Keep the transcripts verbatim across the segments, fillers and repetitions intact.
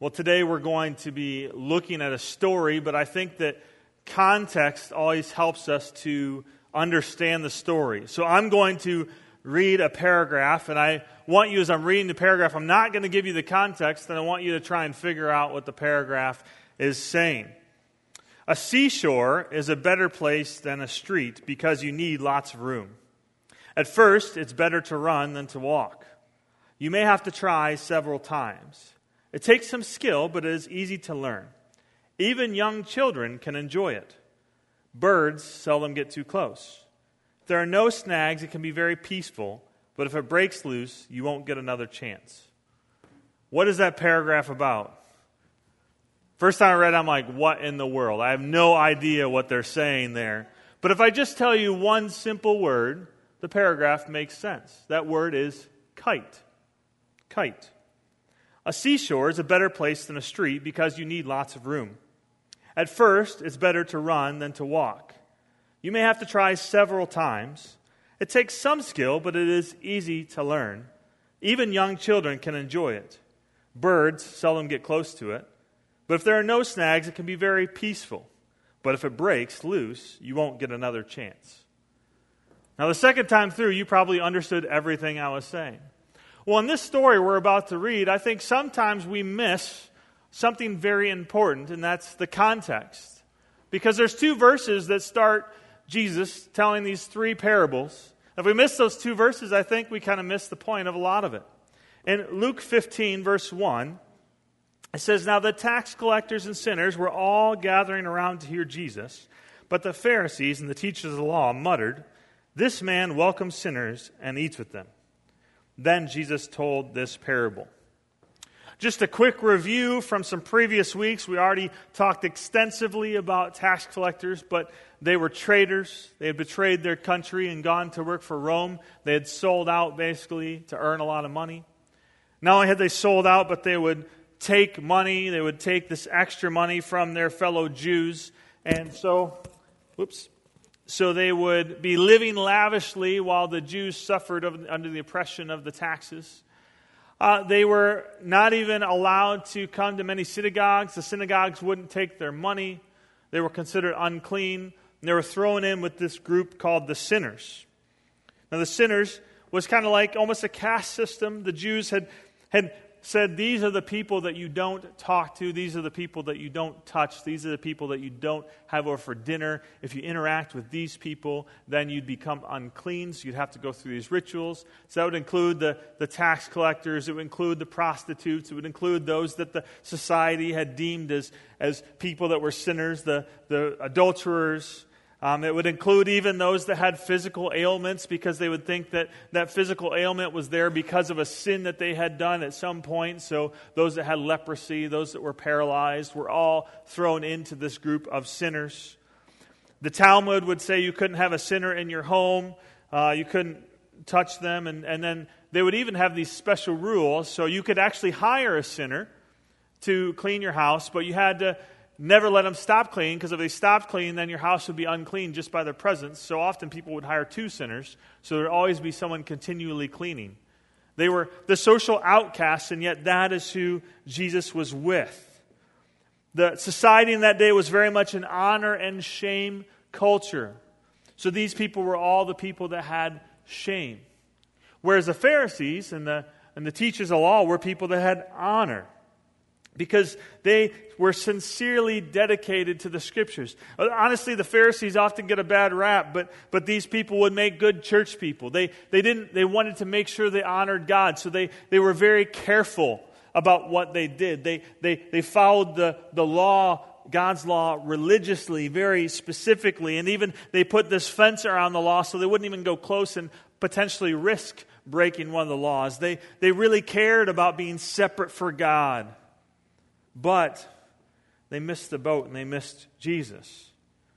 Well, today we're going to be looking at a story, but I think that context always helps us to understand the story. So I'm going to read a paragraph, and I want you, as I'm reading the paragraph, I'm not going to give you the context, and I want you to try and figure out what the paragraph is saying. A seashore is a better place than a street because you need lots of room. At first, it's better to run than to walk. You may have to try several times. It takes some skill, but it is easy to learn. Even young children can enjoy it. Birds seldom get too close. If there are no snags, it can be very peaceful, but if it breaks loose, you won't get another chance. What is that paragraph about? First time I read it, I'm like, what in the world? I have no idea what they're saying there. But if I just tell you one simple word, the paragraph makes sense. That word is kite. Kite. A seashore is a better place than a street because you need lots of room. At first, it's better to run than to walk. You may have to try several times. It takes some skill, but it is easy to learn. Even young children can enjoy it. Birds seldom get close to it. But if there are no snags, it can be very peaceful. But if it breaks loose, you won't get another chance. Now, the second time through, you probably understood everything I was saying. Well, in this story we're about to read, I think sometimes we miss something very important, and that's the context. Because there's two verses that start Jesus telling these three parables. If we miss those two verses, I think we kind of miss the point of a lot of it. In Luke fifteen, verse one, it says, "Now the tax collectors and sinners were all gathering around to hear Jesus, but the Pharisees and the teachers of the law muttered, 'This man welcomes sinners and eats with them.' Then Jesus told this parable." Just a quick review from some previous weeks. We already talked extensively about tax collectors, but they were traitors. They had betrayed their country and gone to work for Rome. They had sold out basically to earn a lot of money. Not only had they sold out, but they would take money. They would take this extra money from their fellow Jews. And so, whoops. So they would be living lavishly while the Jews suffered under the oppression of the taxes. Uh, they were not even allowed to come to many synagogues. The synagogues wouldn't take their money. They were considered unclean. And they were thrown in with this group called the sinners. Now the sinners was kind of like almost a caste system. The Jews had, had said, these are the people that you don't talk to. These are the people that you don't touch. These are the people that you don't have over for dinner. If you interact with these people, then you'd become unclean. So you'd have to go through these rituals. So that would include the, the tax collectors. It would include the prostitutes. It would include those that the society had deemed as, as people that were sinners, the, the adulterers. Um, it would include even those that had physical ailments because they would think that that physical ailment was there because of a sin that they had done at some point. So those that had leprosy, those that were paralyzed, were all thrown into this group of sinners. The Talmud would say you couldn't have a sinner in your home. Uh, you couldn't touch them. And, and then they would even have these special rules. So you could actually hire a sinner to clean your house, but you had to never let them stop cleaning, because if they stopped cleaning, then your house would be unclean just by their presence. So often people would hire two sinners, so there would always be someone continually cleaning. They were the social outcasts, and yet that is who Jesus was with. The society in that day was very much an honor and shame culture. So these people were all the people that had shame. Whereas the Pharisees and the, and the teachers of the law were people that had honor, because they were sincerely dedicated to the Scriptures. Honestly, the Pharisees often get a bad rap, but but these people would make good church people. They they didn't they wanted to make sure they honored God, so they, they were very careful about what they did. They they they followed the, the law, God's law, religiously, very specifically, and even they put this fence around the law so they wouldn't even go close and potentially risk breaking one of the laws. They they really cared about being separate for God. But they missed the boat and they missed Jesus.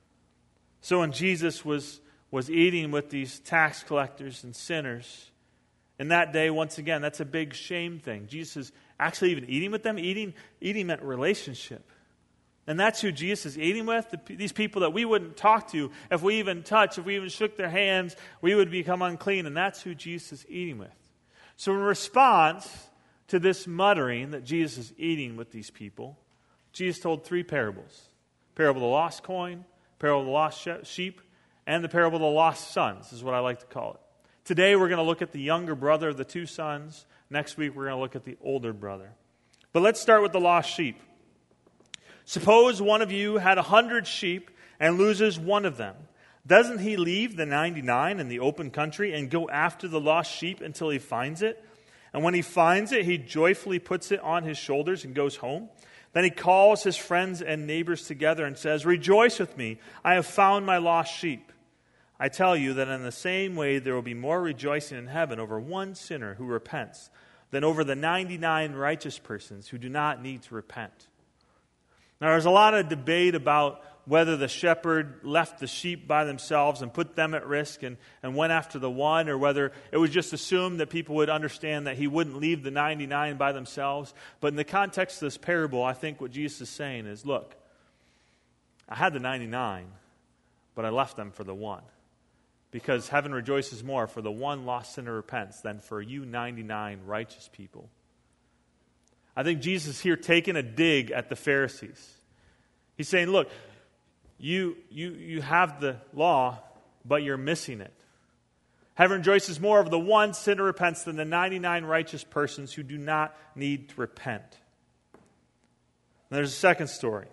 So when Jesus was, was eating with these tax collectors and sinners, in that day, once again, that's a big shame thing. Jesus is actually even eating with them. Eating, eating meant relationship. And that's who Jesus is eating with. The, these people that we wouldn't talk to. If we even touched, if we even shook their hands, we would become unclean. And that's who Jesus is eating with. So in response to this muttering that Jesus is eating with these people, Jesus told three parables. Parable of the lost coin, parable of the lost sheep, and the parable of the lost sons is what I like to call it. Today we're going to look at the younger brother of the two sons. Next week we're going to look at the older brother. But let's start with the lost sheep. Suppose one of you had a hundred sheep and loses one of them. Doesn't he leave the ninety-nine in the open country and go after the lost sheep until he finds it? And when he finds it, he joyfully puts it on his shoulders and goes home. Then he calls his friends and neighbors together and says, "Rejoice with me, I have found my lost sheep." I tell you that in the same way there will be more rejoicing in heaven over one sinner who repents than over the ninety-nine righteous persons who do not need to repent. Now there's a lot of debate about whether the shepherd left the sheep by themselves and put them at risk and, and went after the one, or whether it was just assumed that people would understand that he wouldn't leave the ninety-nine by themselves. But in the context of this parable, I think what Jesus is saying is, look, I had the ninety-nine, but I left them for the one. Because heaven rejoices more for the one lost sinner repents than for you ninety-nine righteous people. I think Jesus is here taking a dig at the Pharisees. He's saying, look, you, you, you have the law, but you're missing it. Heaven rejoices more over the one sinner repents than the ninety-nine righteous persons who do not need to repent. And there's a second story.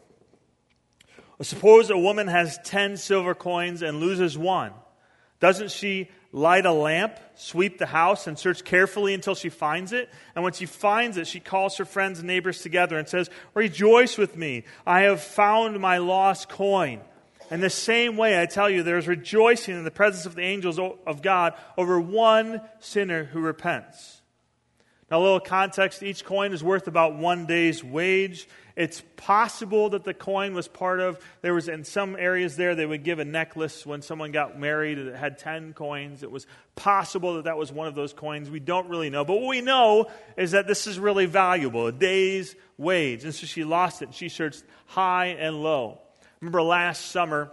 Suppose a woman has ten silver coins and loses one. Doesn't she light a lamp, sweep the house, and search carefully until she finds it? And when she finds it, she calls her friends and neighbors together and says, "Rejoice with me, I have found my lost coin." In the same way, I tell you, there is rejoicing in the presence of the angels of God over one sinner who repents. Now, a little context, each coin is worth about one day's wage. It's possible that the coin was part of, there was in some areas there, they would give a necklace when someone got married that had ten coins. It was possible that that was one of those coins. We don't really know. But what we know is that this is really valuable, a day's wage. And so she lost it. She searched high and low. Remember last summer,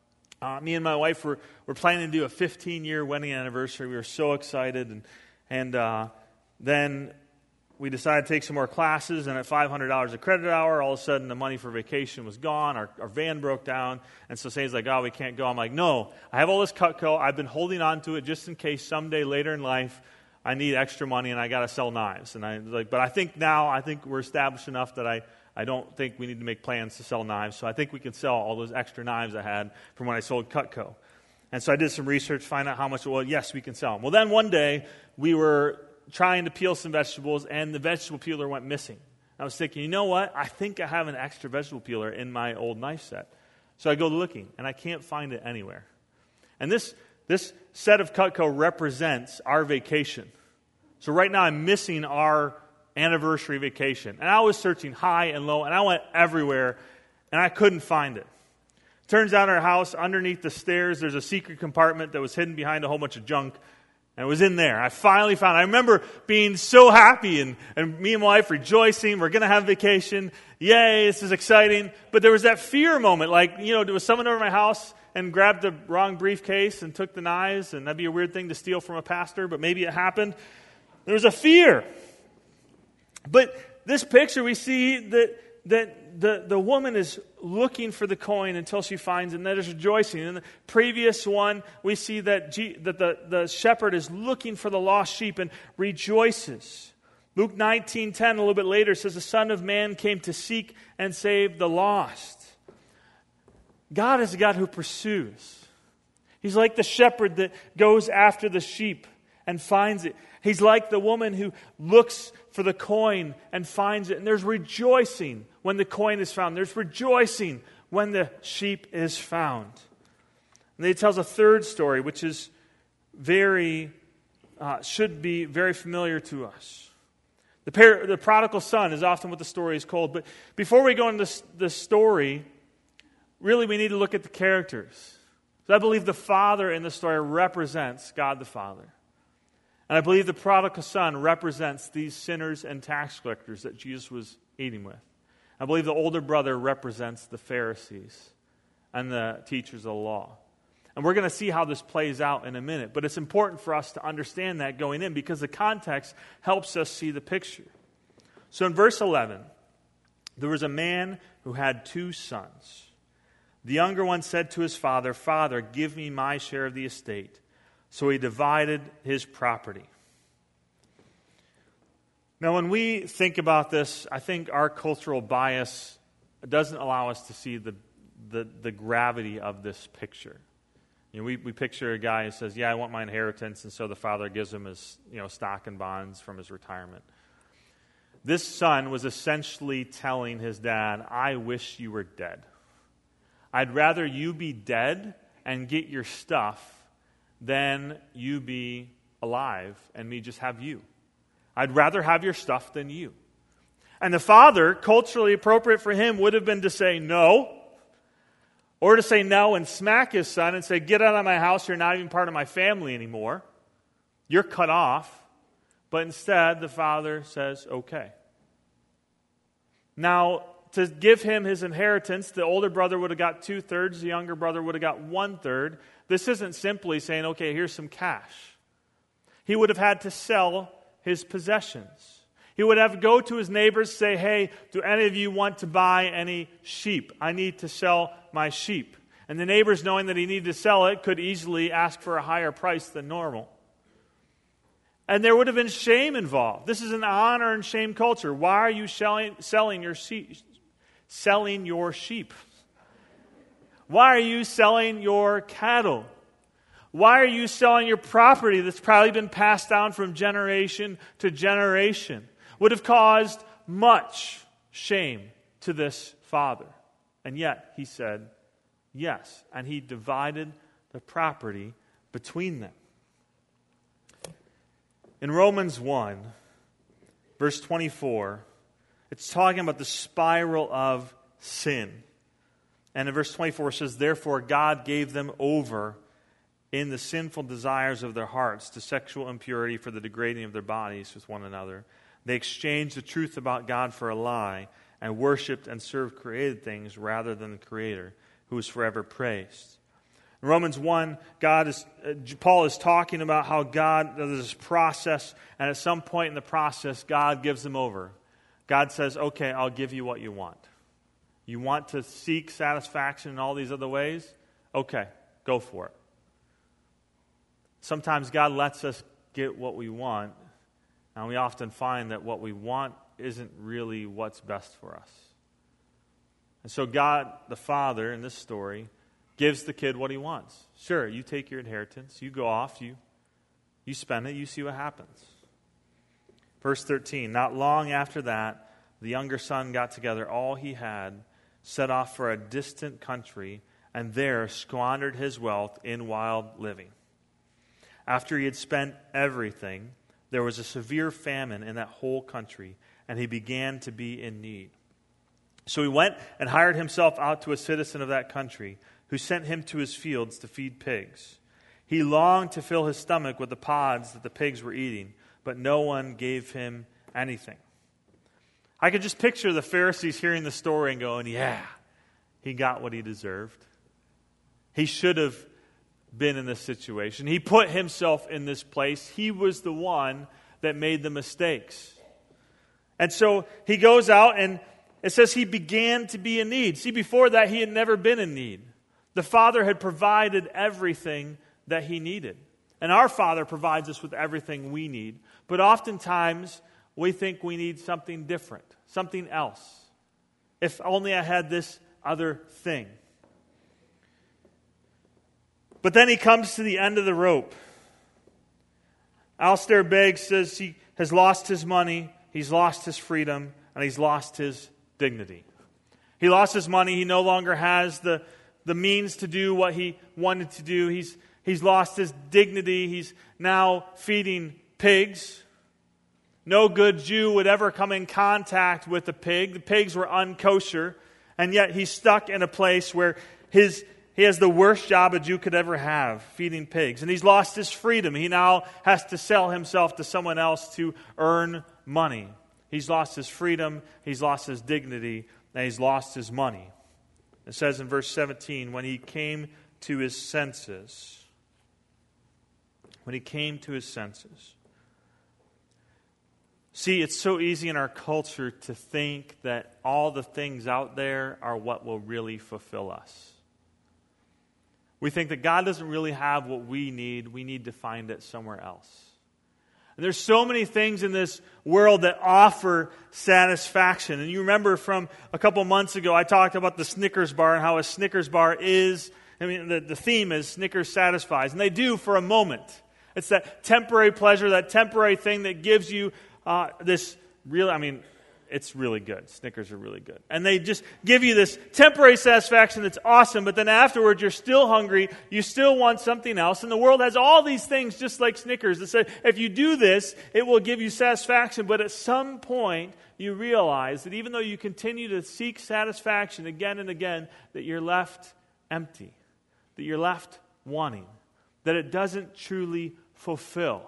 uh, me and my wife were, were planning to do a fifteen-year wedding anniversary. We were so excited. And, and uh, then we decided to take some more classes, and at five hundred dollars a credit hour, all of a sudden the money for vacation was gone. Our, our van broke down, and so Satan's like, "Oh, we can't go." I'm like, "No, I have all this Cutco. I've been holding on to it just in case someday later in life I need extra money and I got to sell knives." And I like, but I think now I think we're established enough that I, I don't think we need to make plans to sell knives. So I think we can sell all those extra knives I had from when I sold Cutco. And so I did some research, find out how much. Well, yes, we can sell them. Well, then one day we were trying to peel some vegetables, and the vegetable peeler went missing. I was thinking, you know what? I think I have an extra vegetable peeler in my old knife set. So I go looking, and I can't find it anywhere. And this, this set of Cutco represents our vacation. So right now I'm missing our anniversary vacation. And I was searching high and low, and I went everywhere, and I couldn't find it. Turns out our house, underneath the stairs, there's a secret compartment that was hidden behind a whole bunch of junk. And it was in there. I finally found it. I remember being so happy and, and me and my wife rejoicing. We're going to have vacation. Yay, this is exciting. But there was that fear moment. Like, you know, there was someone over my house and grabbed the wrong briefcase and took the knives. And that'd be a weird thing to steal from a pastor, but maybe it happened. There was a fear. But this picture, we see that that the, the woman is looking for the coin until she finds it, and that is rejoicing. In the previous one, we see that, G, that the, the shepherd is looking for the lost sheep and rejoices. Luke nineteen ten, a little bit later, says, "The Son of Man came to seek and save the lost." God is a God who pursues. He's like the shepherd that goes after the sheep and finds it. He's like the woman who looks for the coin and finds it. And there's rejoicing when the coin is found. There's rejoicing when the sheep is found. And then he tells a third story, which is very, uh, should be very familiar to us. The, par- the prodigal son is often what the story is called. But before we go into this, this story, really we need to look at the characters. So I believe the father in the story represents God the Father. And I believe the prodigal son represents these sinners and tax collectors that Jesus was eating with. I believe the older brother represents the Pharisees and the teachers of the law. And we're going to see how this plays out in a minute. But it's important for us to understand that going in because the context helps us see the picture. So in verse eleven, there was a man who had two sons. The younger one said to his father, "Father, give me my share of the estate." So he divided his property. Now, when we think about this, I think our cultural bias doesn't allow us to see the, the, the gravity of this picture. You know, we, we picture a guy who says, "Yeah, I want my inheritance," and so the father gives him his, you know, stock and bonds from his retirement. This son was essentially telling his dad, "I wish you were dead. I'd rather you be dead and get your stuff than you be alive and me just have you. I'd rather have your stuff than you." And the father, culturally appropriate for him, would have been to say no, or to say no and smack his son and say, "Get out of my house, you're not even part of my family anymore. You're cut off." But instead, the father says, "Okay." Now, to give him his inheritance, the older brother would have got two-thirds, the younger brother would have got one-third. This isn't simply saying, "Okay, here's some cash." He would have had to sell his possessions. He would have to go to his neighbors and say, "Hey, do any of you want to buy any sheep? I need to sell my sheep." And the neighbors, knowing that he needed to sell it, could easily ask for a higher price than normal. And there would have been shame involved. This is an honor and shame culture. Why are you selling, selling your sheep? Selling your sheep? Why are you selling your cattle? Why are you selling your property that's probably been passed down from generation to generation? Would have caused much shame to this father. And yet he said yes. And he divided the property between them. In Romans one, verse twenty-four, it's talking about the spiral of sin. And in verse twenty-four it says, "Therefore God gave them over in the sinful desires of their hearts to sexual impurity for the degrading of their bodies with one another. They exchanged the truth about God for a lie and worshipped and served created things rather than the Creator, who is forever praised." In Romans one, God is uh, Paul is talking about how God does this process, and at some point in the process, God gives them over. God says, "Okay, I'll give you what you want. You want to seek satisfaction in all these other ways? Okay, go for it." Sometimes God lets us get what we want, and we often find that what we want isn't really what's best for us. And so God, the Father, in this story, gives the kid what he wants. Sure, you take your inheritance, you go off, you, you spend it, you see what happens. Verse thirteen, "Not long after that, the younger son got together all he had, set off for a distant country, and there squandered his wealth in wild living. After he had spent everything, there was a severe famine in that whole country, and he began to be in need. So he went and hired himself out to a citizen of that country, who sent him to his fields to feed pigs. He longed to fill his stomach with the pods that the pigs were eating, but no one gave him anything." I could just picture the Pharisees hearing the story and going, "Yeah, he got what he deserved. He should have been in this situation. He put himself in this place. He was the one that made the mistakes." And so he goes out, and it says he began to be in need. See, before that, he had never been in need. The Father had provided everything that he needed. And our Father provides us with everything we need. But oftentimes, we think we need something different, something else. If only I had this other thing. But then he comes to the end of the rope. Alistair Begg says he has lost his money, he's lost his freedom, and he's lost his dignity. He lost his money. He no longer has the, the means to do what he wanted to do. He's, he's lost his dignity. He's now feeding pigs. No good Jew would ever come in contact with a pig. The pigs were unkosher. And yet he's stuck in a place where his he has the worst job a Jew could ever have, feeding pigs. And he's lost his freedom. He now has to sell himself to someone else to earn money. He's lost his freedom, he's lost his dignity, and he's lost his money. It says in verse seventeen, when he came to his senses, when he came to his senses. See, it's so easy in our culture to think that all the things out there are what will really fulfill us. We think that God doesn't really have what we need. We need to find it somewhere else. And there's so many things in this world that offer satisfaction. And you remember from a couple months ago, I talked about the Snickers bar and how a Snickers bar is, I mean, the, the theme is Snickers satisfies. And they do for a moment. It's that temporary pleasure, that temporary thing that gives you uh, this real, I mean, it's really good. Snickers are really good. And they just give you this temporary satisfaction that's awesome, but then afterwards you're still hungry, you still want something else. And the world has all these things just like Snickers that say, if you do this, it will give you satisfaction. But at some point, you realize that even though you continue to seek satisfaction again and again, that you're left empty, that you're left wanting, that it doesn't truly fulfill.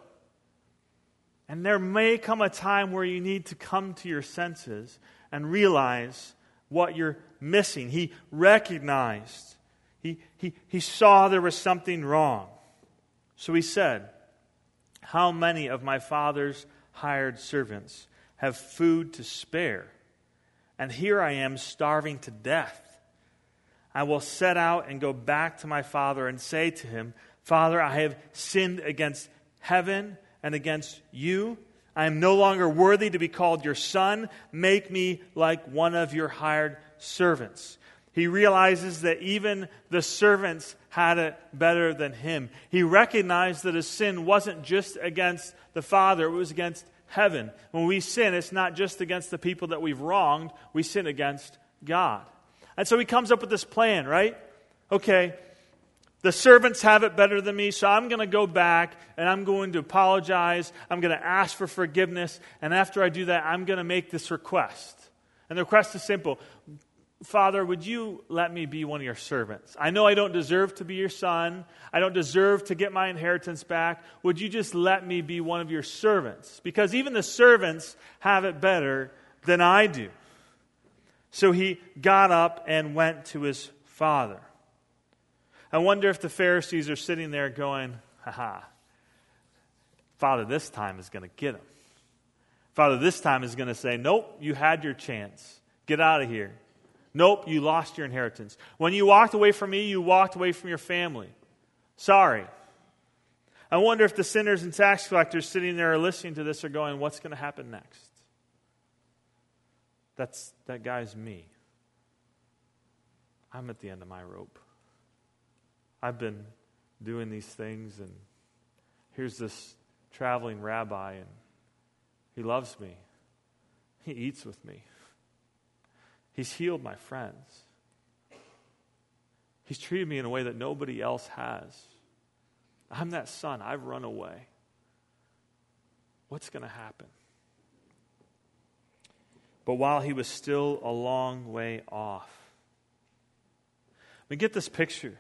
And there may come a time where you need to come to your senses and realize what you're missing. He recognized, he, he, he saw there was something wrong. So he said, how many of my father's hired servants have food to spare? And here I am starving to death. I will set out and go back to my father and say to him, Father, I have sinned against heaven and against you. I am no longer worthy to be called your son. Make me like one of your hired servants. He realizes that even the servants had it better than him. He recognized that his sin wasn't just against the Father, it was against heaven. When we sin, it's not just against the people that we've wronged, we sin against God. And so he comes up with this plan, right? Okay, the servants have it better than me, so I'm going to go back and I'm going to apologize. I'm going to ask for forgiveness. And after I do that, I'm going to make this request. And the request is simple. Father, would you let me be one of your servants? I know I don't deserve to be your son. I don't deserve to get my inheritance back. Would you just let me be one of your servants? Because even the servants have it better than I do. So he got up and went to his father. I wonder if the Pharisees are sitting there going, ha-ha, Father this time is going to get him. Father this time is going to say, nope, you had your chance. Get out of here. Nope, you lost your inheritance. When you walked away from me, you walked away from your family. Sorry. I wonder if the sinners and tax collectors sitting there listening to this are going, what's going to happen next? That's that guy's me. I'm at the end of my rope. I've been doing these things, and here's this traveling rabbi, and he loves me. He eats with me. He's healed my friends. He's treated me in a way that nobody else has. I'm that son. I've run away. What's going to happen? But while he was still a long way off, we get this picture.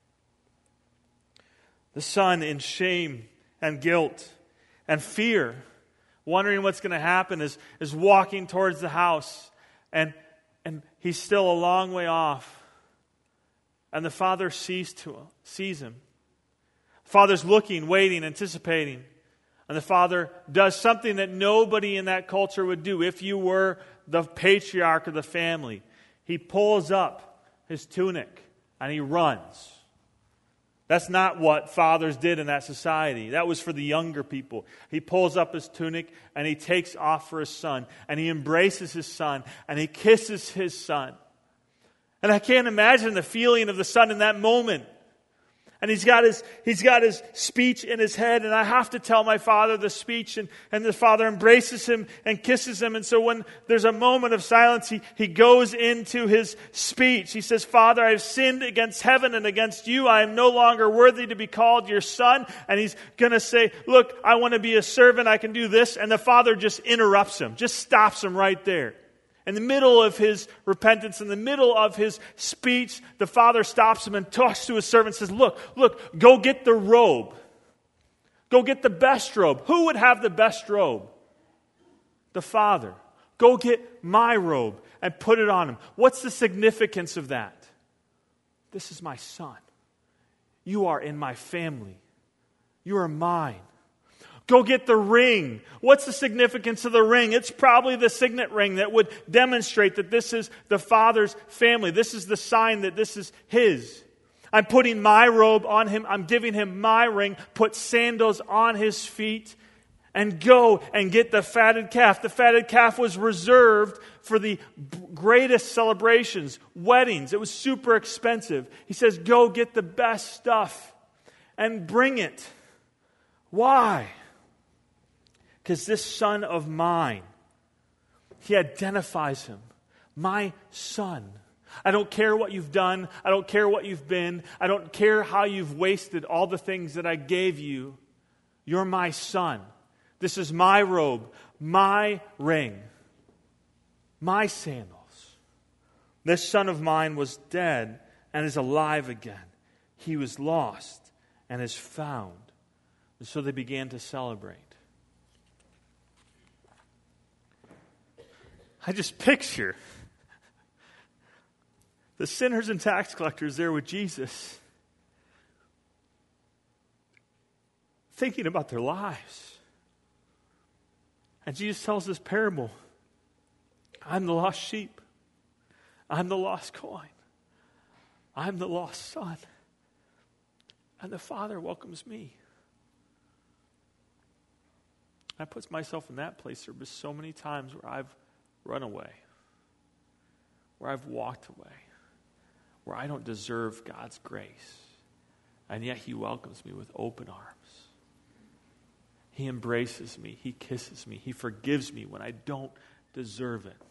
The son in shame and guilt and fear, wondering what's going to happen, is, is walking towards the house. And, and he's still a long way off. And the father sees, to him, sees him. Father's looking, waiting, anticipating. And the father does something that nobody in that culture would do. If you were the patriarch of the family, he pulls up his tunic and he runs. That's not what fathers did in that society. That was for the younger people. He pulls up his tunic and he takes off for his son. And he embraces his son and he kisses his son. And I can't imagine the feeling of the son in that moment. And he's got his he's got his speech in his head, and I have to tell my father the speech, and, and the father embraces him and kisses him. And so when there's a moment of silence, he, he goes into his speech. He says, Father, I have sinned against heaven and against you. I am no longer worthy to be called your son. And he's going to say, look, I want to be a servant. I can do this. And the father just interrupts him, just stops him right there. In the middle of his repentance, in the middle of his speech, the father stops him and talks to his servant and says, look, look, go get the robe. Go get the best robe. Who would have the best robe? The father. Go get my robe and put it on him. What's the significance of that? This is my son. You are in my family. You are mine. Go get the ring. What's the significance of the ring? It's probably the signet ring that would demonstrate that this is the Father's family. This is the sign that this is His. I'm putting my robe on him. I'm giving him my ring. Put sandals on his feet. And go and get the fatted calf. The fatted calf was reserved for the greatest celebrations, weddings. It was super expensive. He says, go get the best stuff and bring it. Why? Because this son of mine, he identifies him. My son. I don't care what you've done. I don't care what you've been. I don't care how you've wasted all the things that I gave you. You're my son. This is my robe, my ring, my sandals. This son of mine was dead and is alive again. He was lost and is found. And so they began to celebrate. I just picture the sinners and tax collectors there with Jesus, thinking about their lives. And Jesus tells this parable. I'm the lost sheep. I'm the lost coin. I'm the lost son. And the Father welcomes me. I put myself in that place. There have been so many times where I've run away, where I've walked away, where I don't deserve God's grace. And yet He welcomes me with open arms. He embraces me. He kisses me. He forgives me when I don't deserve it.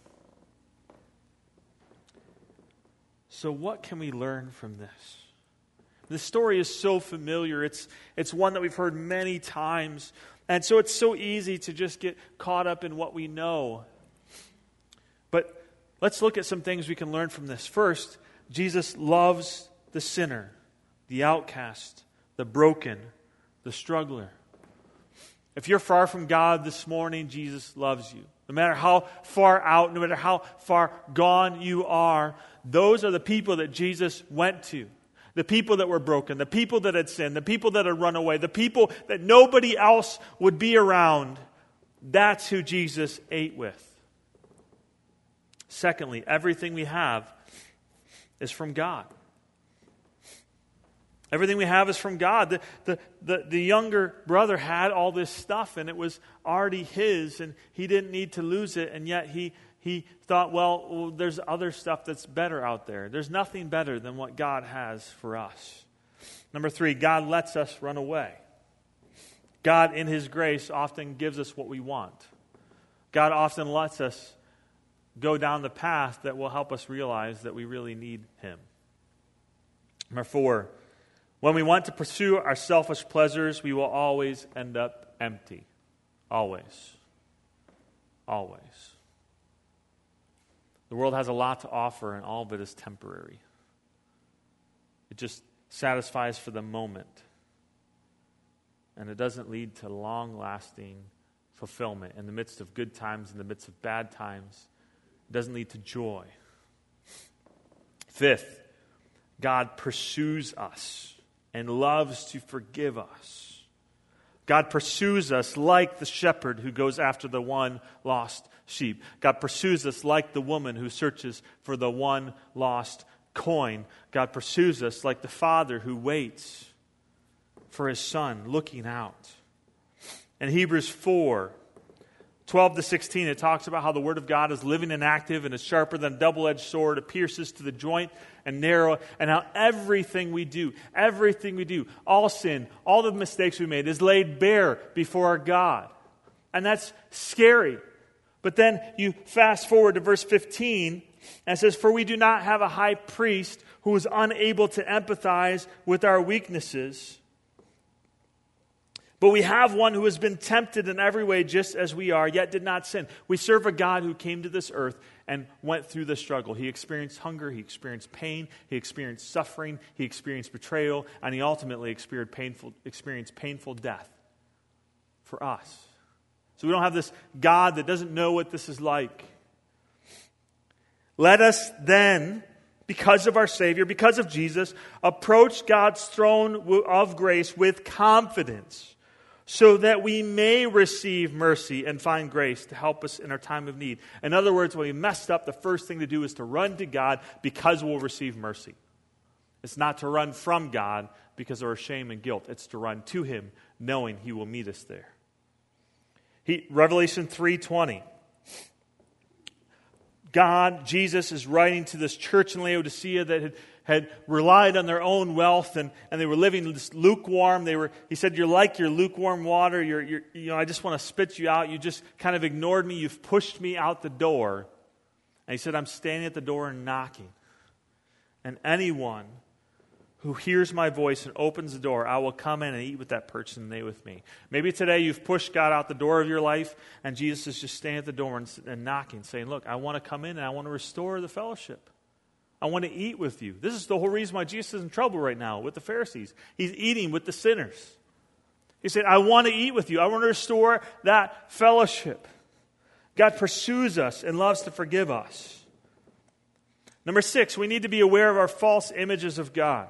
So what can we learn from this? This story is so familiar. It's, it's one that we've heard many times. And so it's so easy to just get caught up in what we know. But let's look at some things we can learn from this. First, Jesus loves the sinner, the outcast, the broken, the struggler. If you're far from God this morning, Jesus loves you. No matter how far out, no matter how far gone you are, those are the people that Jesus went to. The people that were broken, the people that had sinned, the people that had run away, the people that nobody else would be around. That's who Jesus ate with. Secondly, everything we have is from God. Everything we have is from God. The, the, the, the younger brother had all this stuff, and it was already his, and he didn't need to lose it, and yet he, he thought, well, well, there's other stuff that's better out there. There's nothing better than what God has for us. Number three, God lets us run away. God, in His grace, often gives us what we want. God often lets us go down the path that will help us realize that we really need Him. Number four, when we want to pursue our selfish pleasures, we will always end up empty. Always. Always. The world has a lot to offer, and all of it is temporary. It just satisfies for the moment. And it doesn't lead to long-lasting fulfillment in the midst of good times, in the midst of bad times. It doesn't lead to joy. Fifth, God pursues us and loves to forgive us. God pursues us like the shepherd who goes after the one lost sheep. God pursues us like the woman who searches for the one lost coin. God pursues us like the father who waits for his son, looking out. In Hebrews four, twelve to sixteen, it talks about how the Word of God is living and active and is sharper than a double-edged sword. It pierces to the joint and narrow, and how everything we do, everything we do, all sin, all the mistakes we made is laid bare before our God. And that's scary. But then you fast forward to verse fifteen, and it says, "For we do not have a high priest who is unable to empathize with our weaknesses, but we have one who has been tempted in every way just as we are, yet did not sin." We serve a God who came to this earth and went through the struggle. He experienced hunger, He experienced pain, He experienced suffering, He experienced betrayal, and He ultimately experienced painful, experienced painful death for us. So we don't have this God that doesn't know what this is like. Let us then, because of our Savior, because of Jesus, approach God's throne of grace with confidence, so that we may receive mercy and find grace to help us in our time of need. In other words, when we messed up, the first thing to do is to run to God because we'll receive mercy. It's not to run from God because of our shame and guilt. It's to run to Him knowing He will meet us there. He, Revelation three twenty. God, Jesus, is writing to this church in Laodicea that had, had relied on their own wealth and, and they were living this lukewarm. They were. He said, "You're like your lukewarm water. You're, you're, you know, I just want to spit you out. You just kind of ignored me. You've pushed me out the door." And He said, "I'm standing at the door and knocking. And anyone who hears my voice and opens the door, I will come in and eat with that person and they with me." Maybe today you've pushed God out the door of your life and Jesus is just standing at the door and, and knocking, saying, "Look, I want to come in and I want to restore the fellowship. I want to eat with you." This is the whole reason why Jesus is in trouble right now with the Pharisees. He's eating with the sinners. He said, "I want to eat with you. I want to restore that fellowship." God pursues us and loves to forgive us. Number six, we need to be aware of our false images of God.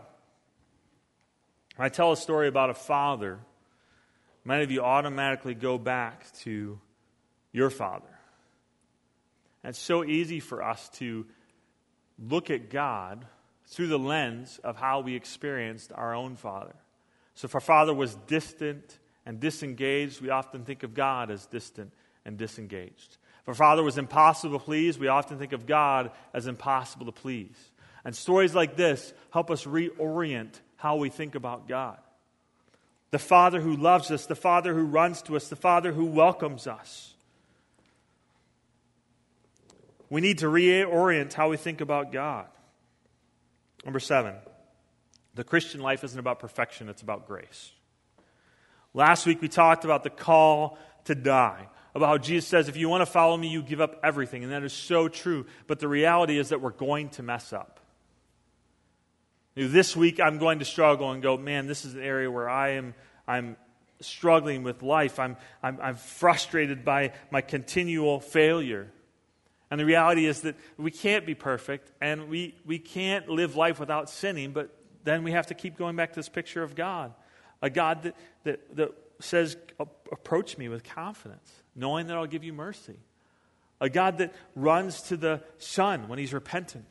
I tell a story about a father. Many of you automatically go back to your father. And it's so easy for us to look at God through the lens of how we experienced our own father. So if our father was distant and disengaged, we often think of God as distant and disengaged. If our father was impossible to please, we often think of God as impossible to please. And stories like this help us reorient how we think about God. The Father who loves us, the Father who runs to us, the Father who welcomes us. We need to reorient how we think about God. Number seven, the Christian life isn't about perfection, it's about grace. Last week we talked about the call to die, about how Jesus says, if you want to follow me, you give up everything. And that is so true. But the reality is that we're going to mess up. This week I'm going to struggle and go, man, this is an area where I am I'm struggling with life. I'm, I'm, I'm frustrated by my continual failure. And the reality is that we can't be perfect and we, we can't live life without sinning, but then we have to keep going back to this picture of God. A God that, that, that says, approach me with confidence, knowing that I'll give you mercy. A God that runs to the Son when He's repentant.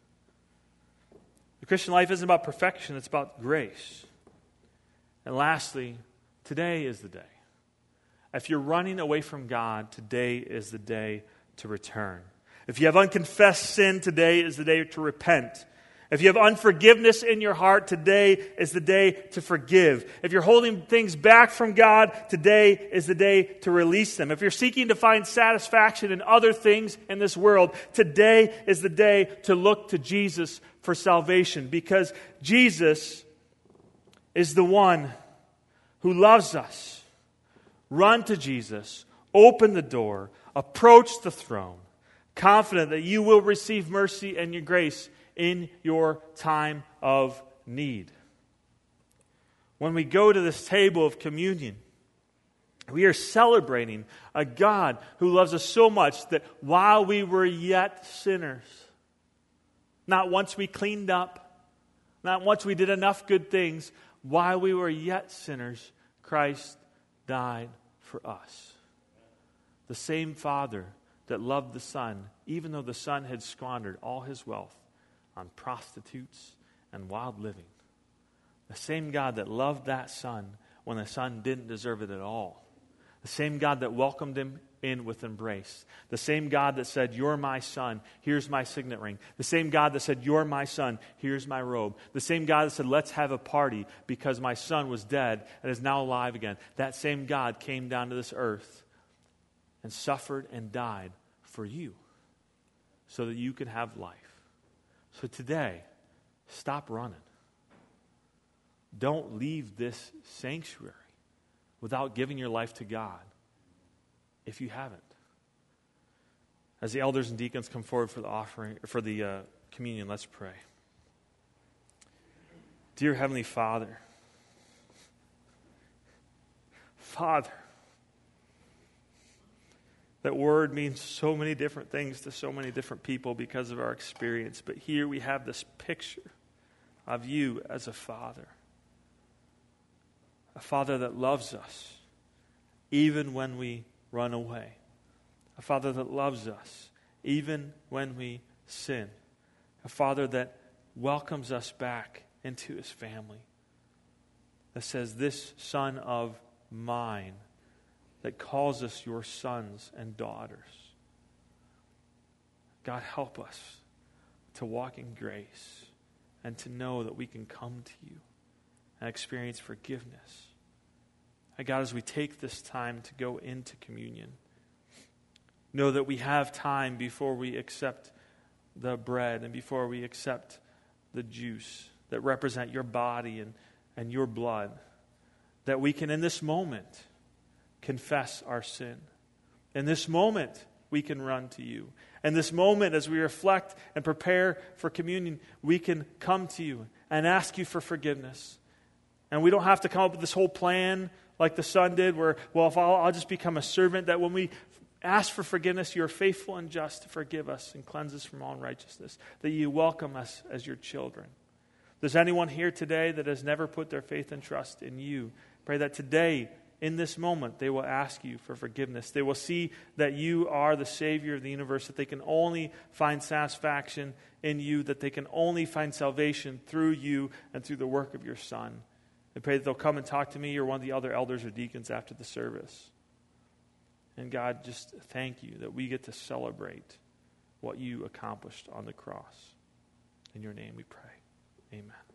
The Christian life isn't about perfection, it's about grace. And lastly, today is the day. If you're running away from God, today is the day to return. If you have unconfessed sin, today is the day to repent. If you have unforgiveness in your heart, today is the day to forgive. If you're holding things back from God, today is the day to release them. If you're seeking to find satisfaction in other things in this world, today is the day to look to Jesus for salvation. Because Jesus is the one who loves us. Run to Jesus, open the door, approach the throne, confident that you will receive mercy and your grace in your time of need. When we go to this table of communion, we are celebrating a God who loves us so much that while we were yet sinners, not once we cleaned up, not once we did enough good things, while we were yet sinners, Christ died for us. The same Father that loved the Son, even though the Son had squandered all His wealth on prostitutes and wild living. The same God that loved that Son when the Son didn't deserve it at all. The same God that welcomed Him in with embrace. The same God that said, "You're my Son, here's my signet ring." The same God that said, "You're my Son, here's my robe." The same God that said, "Let's have a party because my son was dead and is now alive again." That same God came down to this earth and suffered and died for you so that you could have life. So today, stop running. Don't leave this sanctuary without giving your life to God if you haven't. As the elders and deacons come forward for the offering, for the uh, communion, let's pray. Dear Heavenly Father, Father, that word means so many different things to so many different people because of our experience. But here we have this picture of you as a Father. A Father that loves us. even when we run away. A Father that loves us, even when we sin. A Father that welcomes us back into his family. That says, this son of mine, that calls us your sons and daughters. God, help us to walk in grace and to know that we can come to you and experience forgiveness. And God, as we take this time to go into communion, know that we have time before we accept the bread and before we accept the juice that represent your body and, and your blood, that we can in this moment confess our sin. In this moment, we can run to you. In this moment, as we reflect and prepare for communion, we can come to you and ask you for forgiveness. And we don't have to come up with this whole plan like the son did, where, well, if I'll, I'll just become a servant, that when we ask for forgiveness, you are faithful and just to forgive us and cleanse us from all unrighteousness, that you welcome us as your children. If there's anyone here today that has never put their faith and trust in you, pray that today, in this moment, they will ask you for forgiveness. They will see that you are the Savior of the universe, that they can only find satisfaction in you, that they can only find salvation through you and through the work of your Son. I pray that they'll come and talk to me or one of the other elders or deacons after the service. And God, just thank you that we get to celebrate what you accomplished on the cross. In your name we pray. Amen.